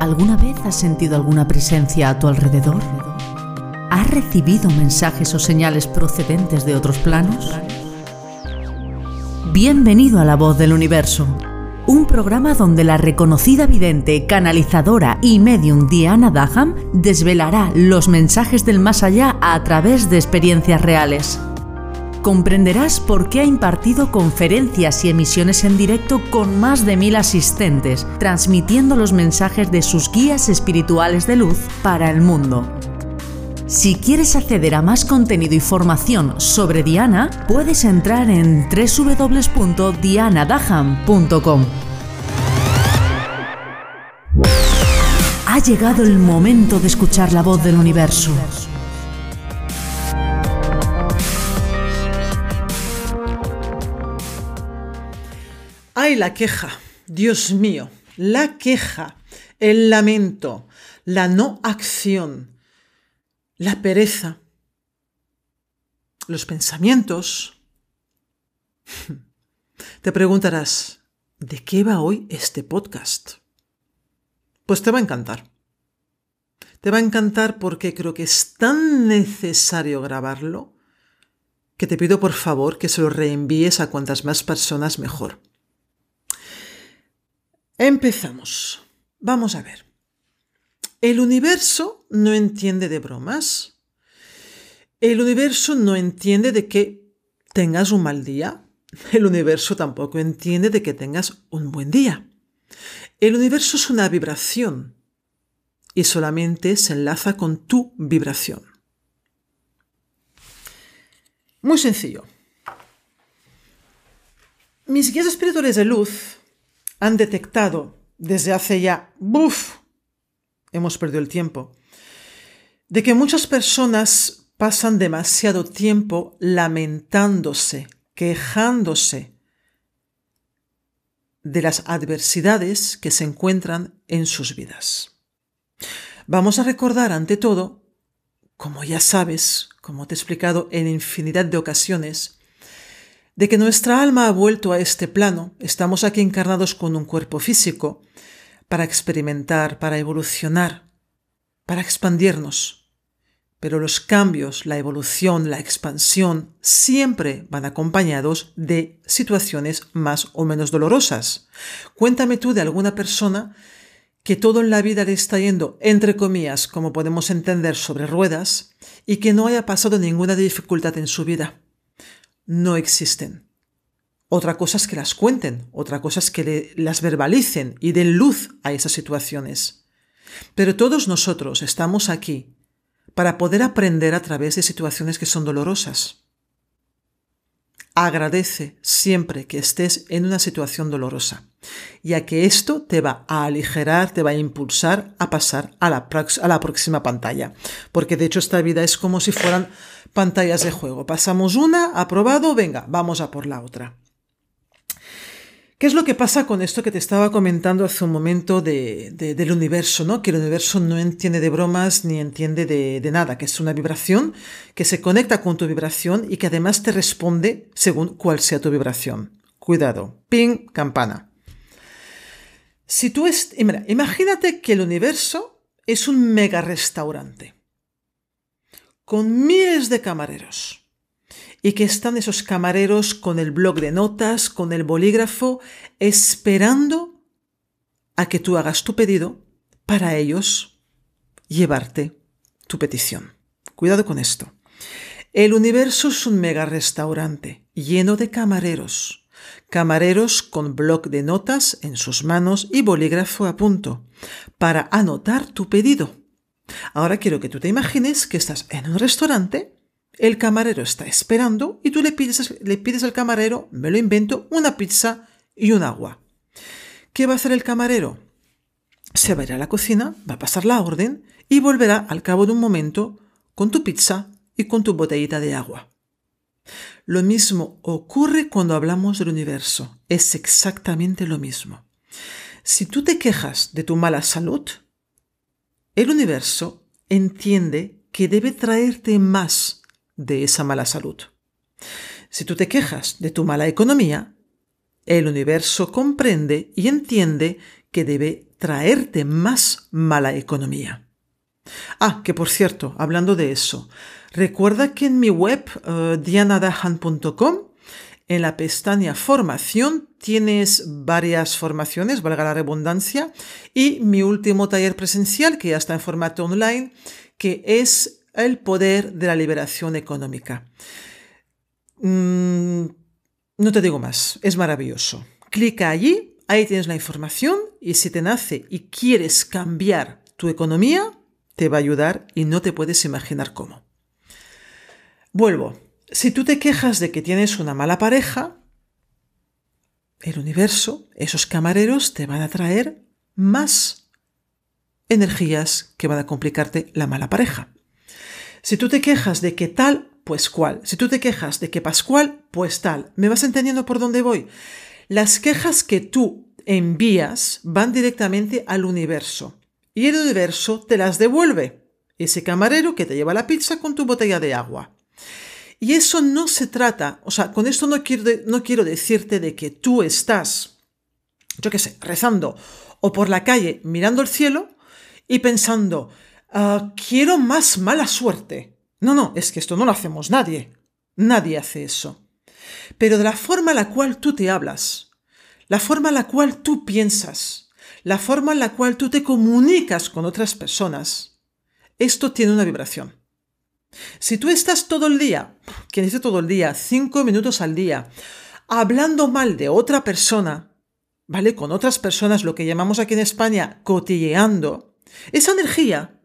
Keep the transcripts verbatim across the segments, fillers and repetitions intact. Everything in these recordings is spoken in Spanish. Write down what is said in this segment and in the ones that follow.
¿Alguna vez has sentido alguna presencia a tu alrededor? ¿Has recibido mensajes o señales procedentes de otros planos? Bienvenido a La Voz del Universo, un programa donde la reconocida vidente, canalizadora y medium Diana Daham desvelará los mensajes del más allá a través de experiencias reales. Comprenderás por qué ha impartido conferencias y emisiones en directo con más de mil asistentes, transmitiendo los mensajes de sus guías espirituales de luz para el mundo. Si quieres acceder a más contenido y formación sobre Diana, puedes entrar en doble u doble u doble u punto diana daham punto com. Ha llegado el momento de escuchar la voz del universo. ¡Ay, la queja! Dios mío, la queja, el lamento, la no acción, la pereza, los pensamientos. Te preguntarás, ¿de qué va hoy este podcast? Pues te va a encantar. Te va a encantar porque creo que es tan necesario grabarlo que te pido por favor que se lo reenvíes a cuantas más personas mejor. Empezamos. Vamos a ver. El universo no entiende de bromas. El universo no entiende de que tengas un mal día. El universo tampoco entiende de que tengas un buen día. El universo es una vibración y solamente se enlaza con tu vibración. Muy sencillo. Mis guías espirituales de luz han detectado desde hace ya, ¡buf!, hemos perdido el tiempo, de que muchas personas pasan demasiado tiempo lamentándose, quejándose de las adversidades que se encuentran en sus vidas. Vamos a recordar ante todo, como ya sabes, como te he explicado en infinidad de ocasiones, de que nuestra alma ha vuelto a este plano. Estamos aquí encarnados con un cuerpo físico para experimentar, para evolucionar, para expandirnos. Pero los cambios, la evolución, la expansión siempre van acompañados de situaciones más o menos dolorosas. Cuéntame tú de alguna persona que todo en la vida le está yendo, entre comillas, como podemos entender, sobre ruedas, y que no haya pasado ninguna dificultad en su vida. No existen. Otra cosa es que las cuenten, otra cosa es que le, las verbalicen y den luz a esas situaciones. Pero todos nosotros estamos aquí para poder aprender a través de situaciones que son dolorosas. Agradece siempre que estés en una situación dolorosa, ya que esto te va a aligerar, te va a impulsar a pasar a la, prox- a la próxima pantalla. Porque de hecho esta vida es como si fueran pantallas de juego. Pasamos una, aprobado, venga, vamos a por la otra. ¿Qué es lo que pasa con esto que te estaba comentando hace un momento de, de, del universo, ¿no? Que el universo no entiende de bromas ni entiende de, de nada, que es una vibración que se conecta con tu vibración y que además te responde según cuál sea tu vibración. Cuidado, ping, campana. Si tú es, mira, imagínate que el universo es un mega restaurante con miles de camareros. Y que están esos camareros con el bloc de notas, con el bolígrafo, esperando a que tú hagas tu pedido para ellos llevarte tu petición. Cuidado con esto. El universo es un mega restaurante lleno de camareros. Camareros con bloc de notas en sus manos y bolígrafo a punto para anotar tu pedido. Ahora quiero que tú te imagines que estás en un restaurante. El camarero está esperando y tú le pides, le pides al camarero, me lo invento, una pizza y un agua. ¿Qué va a hacer el camarero? Se va a ir a la cocina, va a pasar la orden y volverá al cabo de un momento con tu pizza y con tu botellita de agua. Lo mismo ocurre cuando hablamos del universo. Es exactamente lo mismo. Si tú te quejas de tu mala salud, el universo entiende que debe traerte más de esa mala salud. Si tú te quejas de tu mala economía, el universo comprende y entiende que debe traerte más mala economía. Ah, que por cierto, hablando de eso, recuerda que en mi web uh, diana dahan punto com, en la pestaña formación, tienes varias formaciones, valga la redundancia, y mi último taller presencial, que ya está en formato online, que es el poder de la liberación económica. Mm, no te digo más, es maravilloso. Clica allí, ahí tienes la información, y si te nace y quieres cambiar tu economía, te va a ayudar y no te puedes imaginar cómo. Vuelvo. Si tú te quejas de que tienes una mala pareja, el universo, esos camareros te van a traer más energías que van a complicarte la mala pareja. Si tú te quejas de que tal, pues cual. Si tú te quejas de que pascual, pues tal. ¿Me vas entendiendo por dónde voy? Las quejas que tú envías van directamente al universo y el universo te las devuelve. Ese camarero que te lleva la pizza con tu botella de agua. Y eso no se trata, o sea, con esto no quiero, de, no quiero decirte de que tú estás, yo qué sé, rezando o por la calle mirando el cielo y pensando, uh, quiero más mala suerte. No, no, es que esto no lo hacemos nadie. Nadie hace eso. Pero de la forma en la cual tú te hablas, la forma en la cual tú piensas, la forma en la cual tú te comunicas con otras personas, esto tiene una vibración. Si tú estás todo el día, quien dice todo el día, cinco minutos al día, hablando mal de otra persona, ¿vale? Con otras personas, lo que llamamos aquí en España cotilleando, esa energía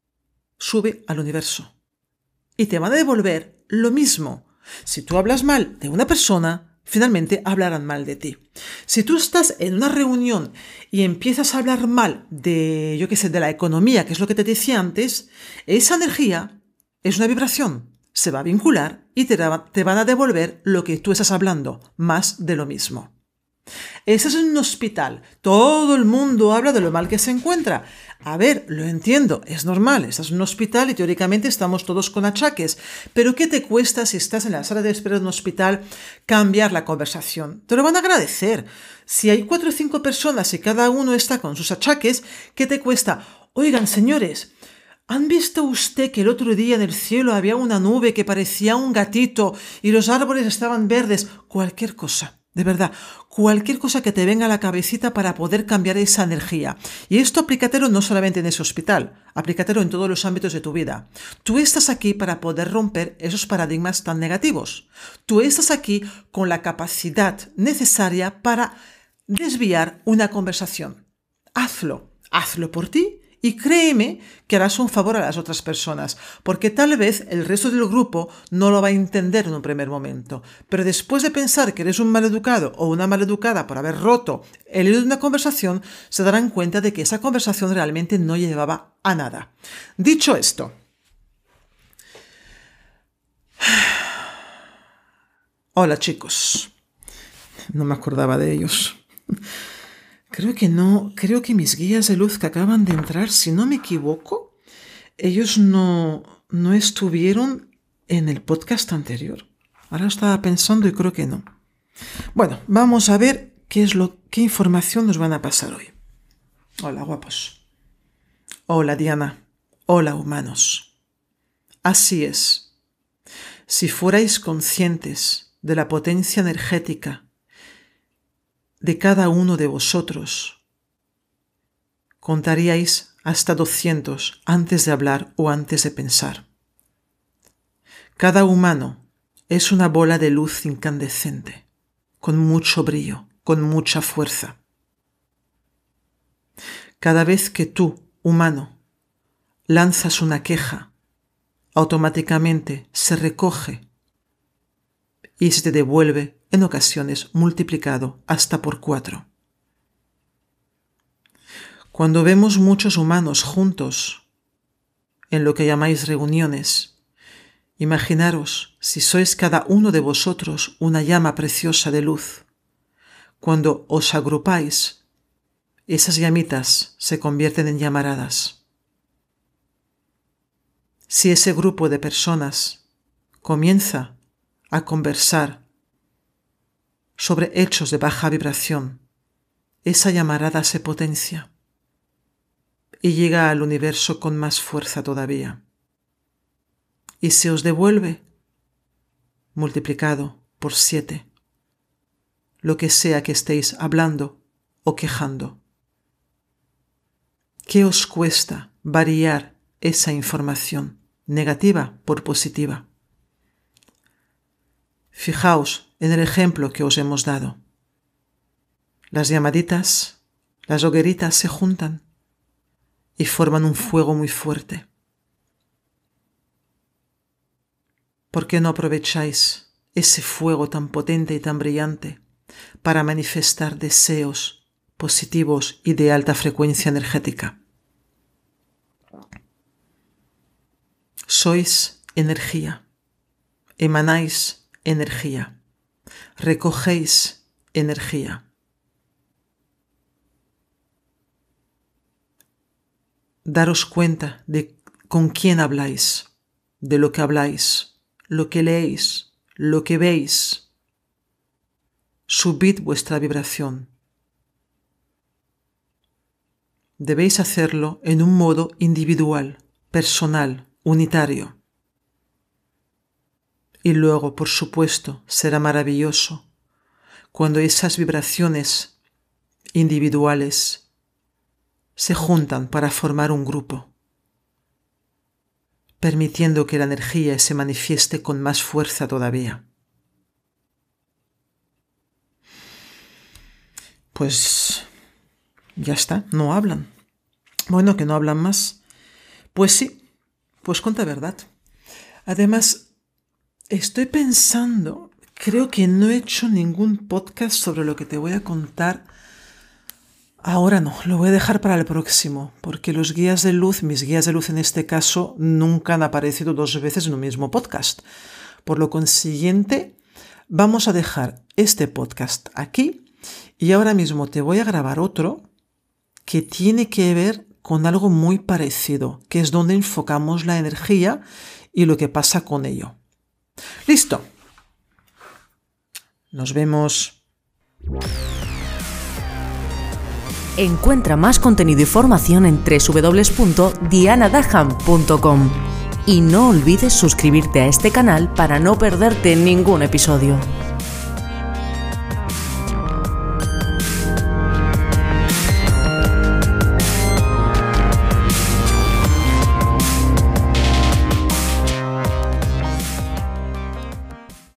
sube al universo y te van a devolver lo mismo. Si tú hablas mal de una persona, finalmente hablarán mal de ti. Si tú estás en una reunión y empiezas a hablar mal de, yo qué sé, de la economía, que es lo que te decía antes, esa energía es una vibración, se va a vincular y te, te van a devolver lo que tú estás hablando, más de lo mismo. Ese es un hospital, todo el mundo habla de lo mal que se encuentra. A ver, lo entiendo, es normal, estás en un hospital y teóricamente estamos todos con achaques, pero ¿qué te cuesta si estás en la sala de espera de un hospital cambiar la conversación? Te lo van a agradecer. Si hay cuatro o cinco personas y cada uno está con sus achaques, ¿qué te cuesta? Oigan, señores, ¿han visto usted que el otro día en el cielo había una nube que parecía un gatito y los árboles estaban verdes? Cualquier cosa, de verdad, cualquier cosa que te venga a la cabecita para poder cambiar esa energía. Y esto aplícatelo no solamente en ese hospital, aplícatelo en todos los ámbitos de tu vida. Tú estás aquí para poder romper esos paradigmas tan negativos. Tú estás aquí con la capacidad necesaria para desviar una conversación. Hazlo, hazlo por ti. Y créeme que harás un favor a las otras personas, porque tal vez el resto del grupo no lo va a entender en un primer momento. Pero después de pensar que eres un maleducado o una maleducada por haber roto el hilo de una conversación, se darán cuenta de que esa conversación realmente no llevaba a nada. Dicho esto, hola chicos, no me acordaba de ellos. Creo que no, creo que mis guías de luz que acaban de entrar, si no me equivoco, ellos no, no estuvieron en el podcast anterior. Ahora estaba pensando y creo que no. Bueno, vamos a ver qué es lo, qué información nos van a pasar hoy. Hola, guapos. Hola, Diana. Hola, humanos. Así es. Si fuerais conscientes de la potencia energética de cada uno de vosotros, contaríais hasta doscientos antes de hablar o antes de pensar. Cada humano es una bola de luz incandescente, con mucho brillo, con mucha fuerza. Cada vez que tú, humano, lanzas una queja, automáticamente se recoge y se te devuelve en ocasiones multiplicado hasta por cuatro. Cuando vemos muchos humanos juntos en lo que llamáis reuniones, imaginaros si sois cada uno de vosotros una llama preciosa de luz. Cuando os agrupáis, esas llamitas se convierten en llamaradas. Si ese grupo de personas comienza a conversar sobre hechos de baja vibración, esa llamarada se potencia y llega al universo con más fuerza todavía. Y se os devuelve multiplicado por siete, lo que sea que estéis hablando o quejando. ¿Qué os cuesta variar esa información negativa por positiva? Fijaos en el ejemplo que os hemos dado. Las llamaditas, las hogueritas se juntan y forman un fuego muy fuerte. ¿Por qué no aprovecháis ese fuego tan potente y tan brillante para manifestar deseos positivos y de alta frecuencia energética? Sois energía, emanáis energía, recogéis energía. Daros cuenta de con quién habláis, de lo que habláis, lo que leéis, lo que veis. Subid vuestra vibración. Debéis hacerlo en un modo individual, personal, unitario. Y luego, por supuesto, será maravilloso cuando esas vibraciones individuales se juntan para formar un grupo, permitiendo que la energía se manifieste con más fuerza todavía. Pues ya está, no hablan. Bueno, que no hablan más. Pues sí, pues cuenta verdad. Además, estoy pensando, creo que no he hecho ningún podcast sobre lo que te voy a contar. Ahora no, lo voy a dejar para el próximo, porque los guías de luz, mis guías de luz en este caso, nunca han aparecido dos veces en un mismo podcast. Por lo consiguiente, vamos a dejar este podcast aquí y ahora mismo te voy a grabar otro que tiene que ver con algo muy parecido, que es donde enfocamos la energía y lo que pasa con ello. ¡Listo! Nos vemos. Encuentra más contenido y formación en doble u doble u doble u punto diana daham punto com y no olvides suscribirte a este canal para no perderte ningún episodio.